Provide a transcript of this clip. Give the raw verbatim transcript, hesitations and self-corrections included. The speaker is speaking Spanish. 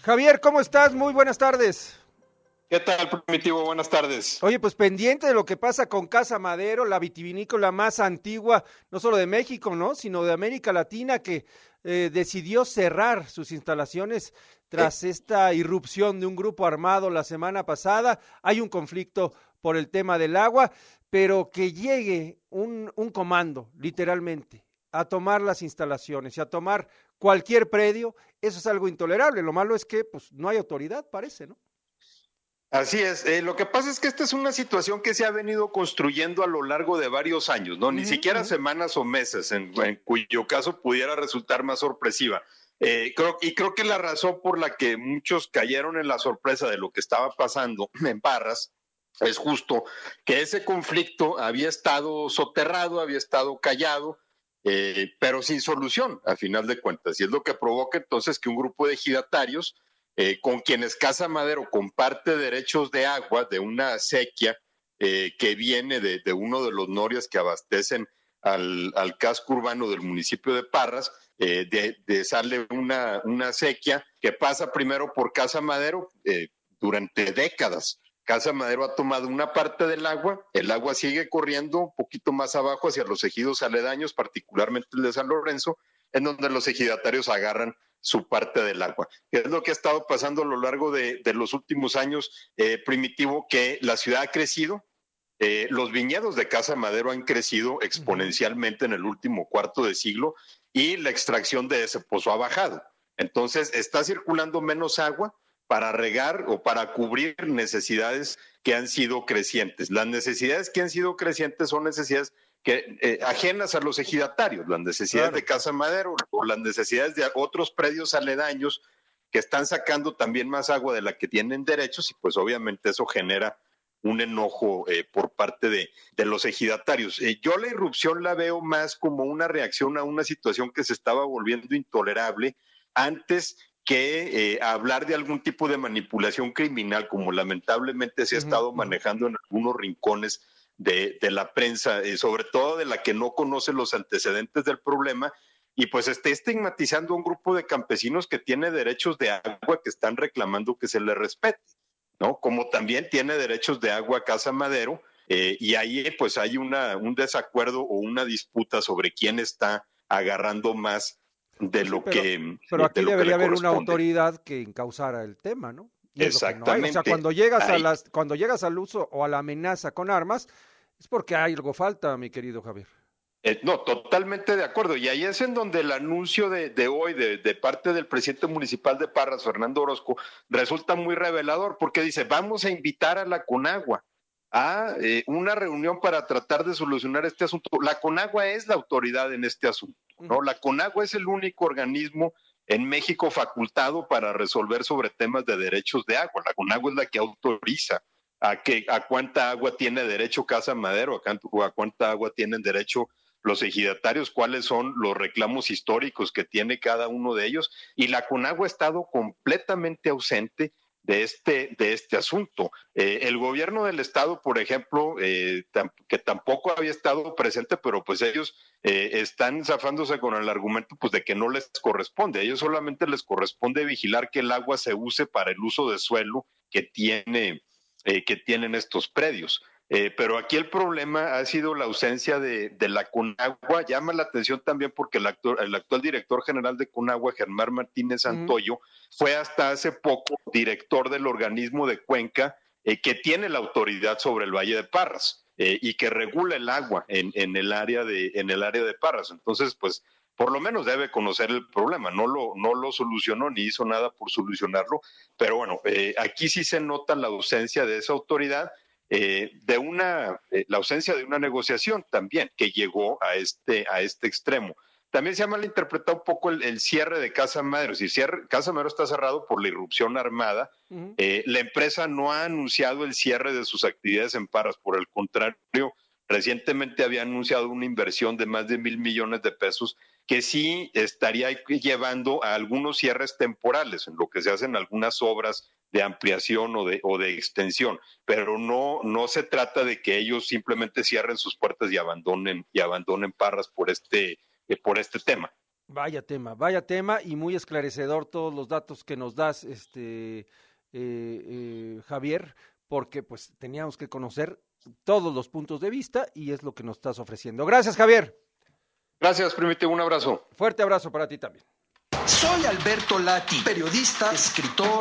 Javier, ¿cómo estás? Muy buenas tardes. ¿Qué tal, Primitivo? Buenas tardes. Oye, pues pendiente de lo que pasa con Casa Madero, la vitivinícola más antigua, no solo de México, ¿no? Sino de América Latina, que eh, decidió cerrar sus instalaciones Eh, tras esta irrupción de un grupo armado la semana pasada. Hay un conflicto por el tema del agua, pero que llegue un, un comando, literalmente, a tomar las instalaciones y a tomar cualquier predio, eso es algo intolerable. Lo malo es que, pues, no hay autoridad, parece, ¿no? Así es. Eh, lo que pasa es que esta es una situación que se ha venido construyendo a lo largo de varios años, ¿no? Ni Ujú, siquiera ujú. semanas o meses, en, en cuyo caso pudiera resultar más sorpresiva. Eh, creo, y creo que la razón por la que muchos cayeron en la sorpresa de lo que estaba pasando en Parras es justo que ese conflicto había estado soterrado, había estado callado, eh, pero sin solución, a final de cuentas. Y es lo que provoca entonces que un grupo de ejidatarios eh, con quienes Casa Madero comparte derechos de agua de una acequia eh, que viene de, de, uno de los norias que abastecen al, al casco urbano del municipio de Parras, eh, de, de sale una, una acequia que pasa primero por Casa Madero eh, durante décadas. Casa Madero ha tomado una parte del agua, el agua sigue corriendo un poquito más abajo hacia los ejidos aledaños, particularmente el de San Lorenzo, en donde los ejidatarios agarran su parte del agua. Es lo que ha estado pasando a lo largo de, de los últimos años, eh, Primitivo, que la ciudad ha crecido, eh, los viñedos de Casa Madero han crecido Ujú. exponencialmente en el último cuarto de siglo y la extracción de ese pozo ha bajado. Entonces, está circulando menos agua para regar o para cubrir necesidades que han sido crecientes. Las necesidades que han sido crecientes son necesidades que, eh, ajenas a los ejidatarios, las necesidades de Claro. Casa Madero o las necesidades de otros predios aledaños que están sacando también más agua de la que tienen derechos y pues obviamente eso genera un enojo eh, por parte de, de los ejidatarios. Eh, yo la irrupción la veo más como una reacción a una situación que se estaba volviendo intolerable antes que eh, hablar de algún tipo de manipulación criminal, como lamentablemente se ha Ujú, estado ujú. manejando en algunos rincones de, de la prensa, eh, sobre todo de la que no conoce los antecedentes del problema, y pues esté estigmatizando a un grupo de campesinos que tiene derechos de agua que están reclamando que se les respete. ¿No? Como también tiene derechos de agua Casa Madero, eh, y ahí pues hay una, un desacuerdo o una disputa sobre quién está agarrando más de Pues sí, lo pero, que, pero de aquí lo que debería le haber una corresponde. autoridad que encausara el tema, ¿no? Y es lo que no hay. O sea, Exactamente. cuando llegas a Ahí, las, cuando llegas al uso o a la amenaza con armas, es porque hay algo falta, mi querido Javier. Eh, no, totalmente de acuerdo. Y ahí es en donde el anuncio de, de hoy de, de, parte del presidente municipal de Parras, Fernando Orozco, resulta muy revelador porque dice, vamos a invitar a la Conagua a eh, una reunión para tratar de solucionar este asunto. La Conagua es la autoridad en este asunto, ¿no? Ujú. La Conagua es el único organismo en México facultado para resolver sobre temas de derechos de agua. La Conagua es la que autoriza a, que, a cuánta agua tiene derecho Casa Madero, a, a cuánta agua tienen derecho los ejidatarios, cuáles son los reclamos históricos que tiene cada uno de ellos, y la CONAGUA ha estado completamente ausente de este, de este asunto. Eh, el gobierno del estado, por ejemplo, eh, tam que tampoco había estado presente, pero pues ellos eh, están zafándose con el argumento pues de que no les corresponde. A ellos solamente les corresponde vigilar que el agua se use para el uso de suelo que tiene, eh, que tienen estos predios. Eh, pero aquí el problema ha sido la ausencia de, de la CONAGUA. Llama la atención también porque el, actor, el actual director general de CONAGUA, Germán Martínez Ujú. Santoyo, fue hasta hace poco director del organismo de Cuenca eh, que tiene la autoridad sobre el Valle de Parras eh, y que regula el agua en, en, el área de, en el área de Parras. Entonces, pues, por lo menos debe conocer el problema. No lo, no lo solucionó ni hizo nada por solucionarlo, pero bueno, eh, aquí sí se nota la ausencia de esa autoridad, eh, de una, eh, la ausencia de una negociación también que llegó a este, a este extremo. También se ha malinterpretado un poco el, el cierre de Casa Madero. Si cierre, Casa Madero está cerrado por la irrupción armada, Ujú. eh, la empresa no ha anunciado el cierre de sus actividades en Parras, por el contrario, recientemente había anunciado una inversión de más de mil millones de pesos que sí estaría llevando a algunos cierres temporales, en lo que se hacen algunas obras de ampliación o de, o de extensión, pero no, no se trata de que ellos simplemente cierren sus puertas y abandonen, y abandonen Parras por este, eh, por este tema. Vaya tema, vaya tema y muy esclarecedor todos los datos que nos das, este eh, eh, Javier, porque pues teníamos que conocer todos los puntos de vista y es lo que nos estás ofreciendo. Gracias, Javier. Gracias, Primitivo, un abrazo. Fuerte abrazo para ti también. Soy Alberto Lati, periodista, escritor.